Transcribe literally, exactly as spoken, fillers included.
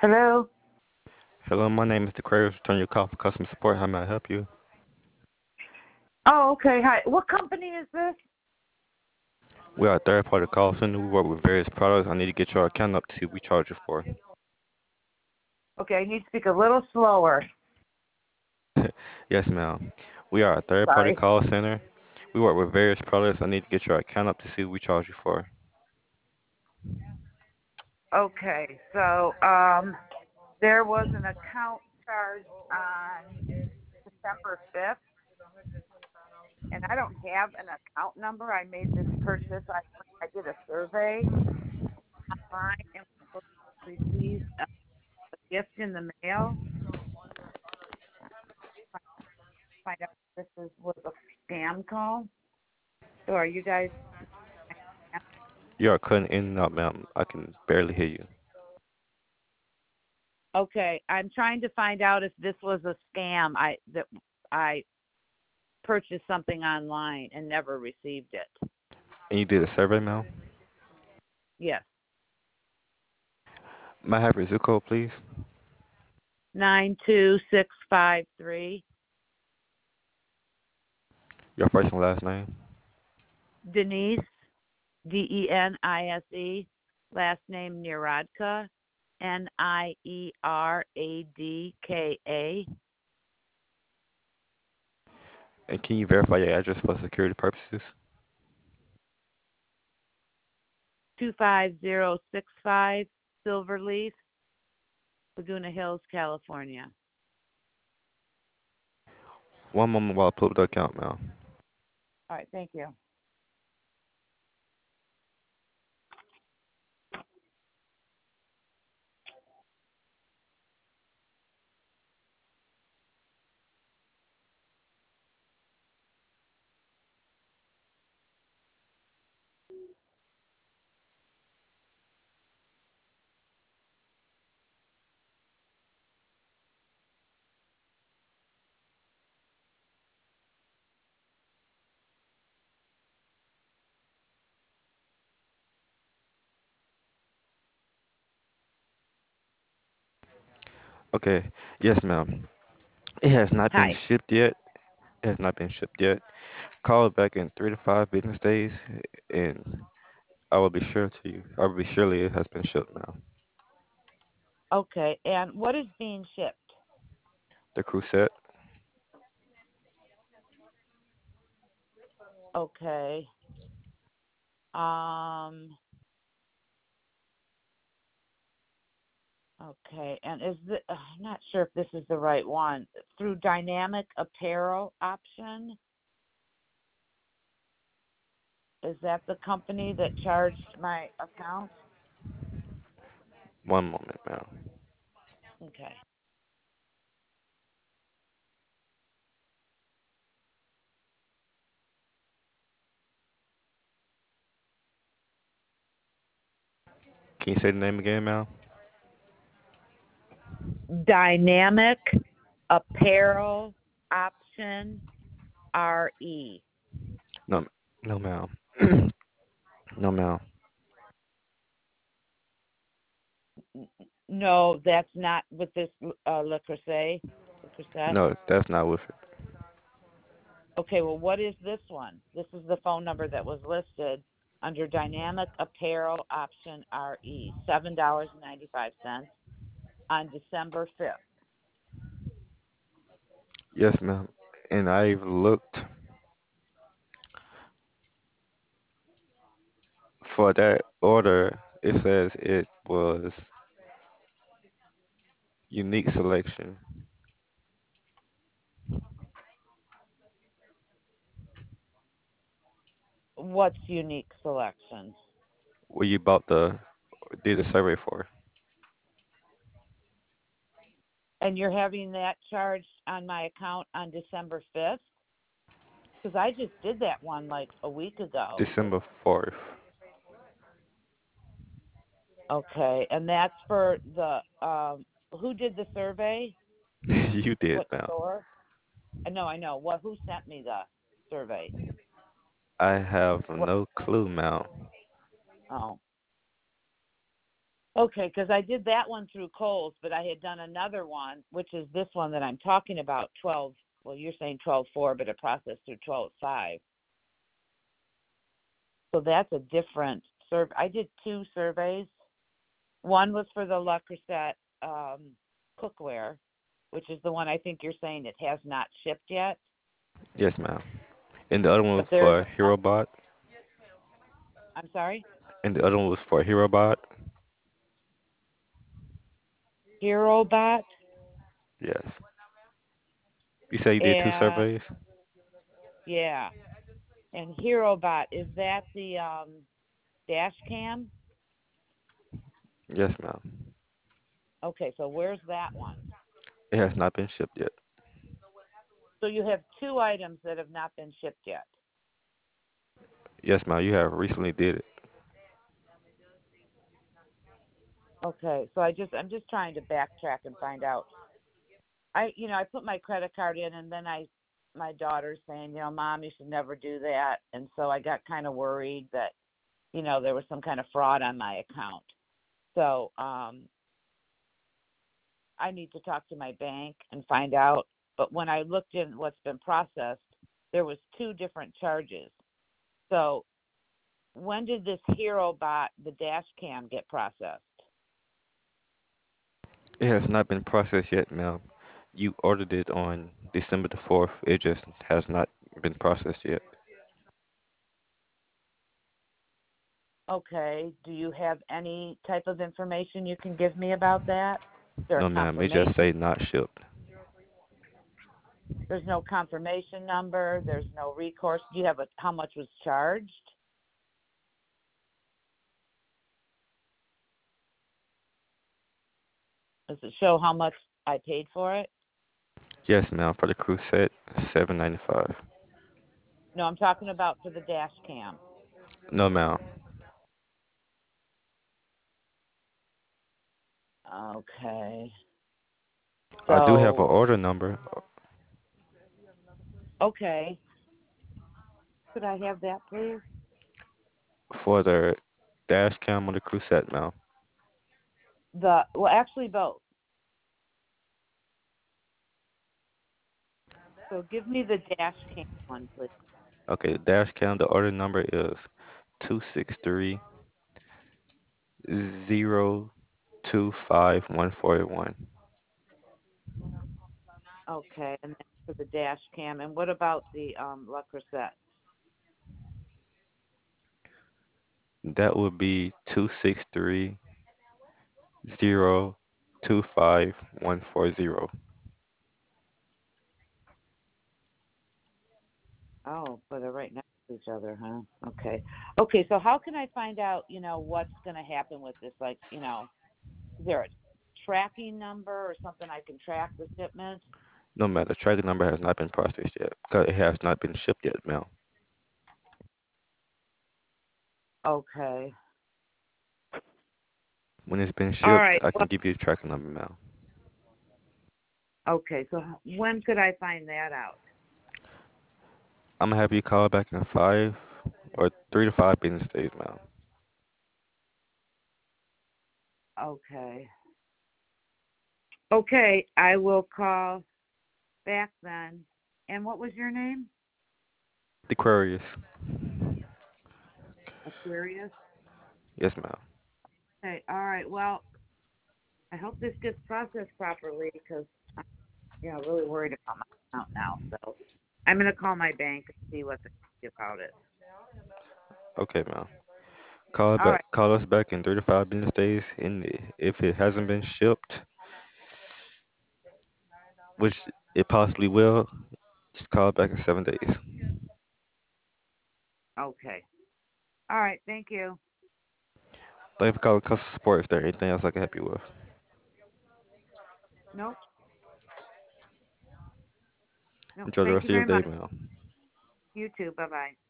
Hello? Hello, my name is DeCraves. Return your call for customer support. How may I help you? Oh, okay. Hi. What company is this? We are a third-party call center. We work with various products. I need to get your account up to see what we charge you for. Okay, you need to speak a little slower. Yes, ma'am. We are a third-party Sorry. call center. We work with various products. I need to get your account up to see what we charge you for. Okay, so um, there was an account charge on December fifth, and I don't have an account number. I made this purchase. I, I did a survey online and was supposed to receive a gift in the mail. Find out if this is, was a scam call. So are you guys? You are cutting in and out, ma'am. I can barely hear you. Okay, I'm trying to find out if this was a scam. I that I purchased something online and never received it. And you did a survey, ma'am? Yes, May I have your zip code, please? nine two six five three. Your first and last name? Denise, D E N I S E, last name Nieradka, N I E R A D K A. And can you verify your address for security purposes? two five zero six five Silverleaf, Laguna Hills, California. One moment while I pull up the account, ma'am. All right, thank you. Okay. Yes, ma'am. It has not been Hi. shipped yet. It has not been shipped yet. Call back in three to five business days, and I will be sure to you. I will be surely it has been shipped now. Okay, and what is being shipped? The crew set. Okay. Um. Okay, and is the uh, I'm not sure if this is the right one. Through Dynamic Apparel option, is that the company that charged my account? One moment, ma'am. Okay. Can you say the name again, ma'am? Dynamic Apparel option R E. No, no, ma'am. No, ma'am. No, that's not with this uh, Le Creuset. Le Creuset. No, that's not with it. Okay, well, what is this one? This is the phone number that was listed under Dynamic Apparel option R E, seven dollars and ninety-five cents on December fifth. Yes, ma'am. And I've looked for that order. It says it was unique selection What's unique selections? where you bought the did the survey for. And you're having that charged on my account on December fifth? Because I just did that one like a week ago. December fourth. Okay, and that's for the, um, who did the survey? You did, What ma'am. store? I know, I know. What? Who sent me the survey? I have What? no clue, ma'am. Oh, Okay, because I did that one through Kohl's, but I had done another one, which is this one that I'm talking about, twelve. Well, you're saying twelve four, but it processed through twelve five. So that's a different survey. I did two surveys. One was for the Le Creuset um, cookware, which is the one I think you're saying it has not shipped yet. Yes, ma'am. And the other one But was there's for a, HeroBot. I'm sorry, And the other one was for HeroBot. HeroBot, Yes. You say you did two and surveys? yeah, and HeroBot, is that the um, dash cam? Yes, ma'am. Okay, so where's that one? It has not been shipped yet. So you have two items that have not been shipped yet. Yes, ma'am. You have recently did it. Okay, so I just I'm just trying to backtrack and find out. I you know I put my credit card in, and then I my daughter's saying, you know, Mom, you should never do that, and so I got kind of worried that you know there was some kind of fraud on my account. So um, I need to talk to my bank and find out. But when I looked in what's been processed, there was two different charges. So when did this Hero Bot, the dash cam, get processed? It has not been processed yet, ma'am. You ordered it on December the fourth. It just has not been processed yet. Okay. Do you have any type of information you can give me about that? Is there a No, ma'am. It just confirmation? say not shipped. There's no confirmation number. There's no recourse. Do you have a how much was charged? Does it show how much I paid for it? Yes, ma'am. For the crew set, seven ninety five. No, I'm talking about for the dash cam. No, ma'am. Okay. I do have an So, order number okay. Could I have that, please? for the dash cam on the crew set, ma'am. The well, actually both. So give me the dash cam one, please. Okay, the dash cam. The order number is two six three zero two five one four one. Okay, and that's for the dash cam. And what about the um Le Creuset? That would be two six three zero two five one four zero. Oh, but they're right next to each other, huh? Okay. Okay, so how can I find out, you know, what's going to happen with this? Like, you know, is there a tracking number or something I can track the shipment? No matter, tracking number has not been processed yet because it has not been shipped yet, ma'am. Okay. When it's been All shipped, right. I Well, can give you the tracking number, ma'am. okay, so when could I find that out? I'm gonna have you call back in five or three to five business days, ma'am. Okay. Okay, I will call back then. And what was your name? The Aquarius. Aquarius? Yes, ma'am. Okay, all right. Well, I hope this gets processed properly because I'm, you know, really worried about my account now. So I'm going to call my bank and see what they say about it. Okay, ma'am. Call All back. right. Call us back in three to five business days. And if it hasn't been shipped, which it possibly will, just call back in seven days. Okay. All right. Thank you. Thank you for calling customer support. Is there anything else I can help you with? Nope. Nope. Enjoy the Thank rest you of your very day, much. ma'am. You too. Bye bye.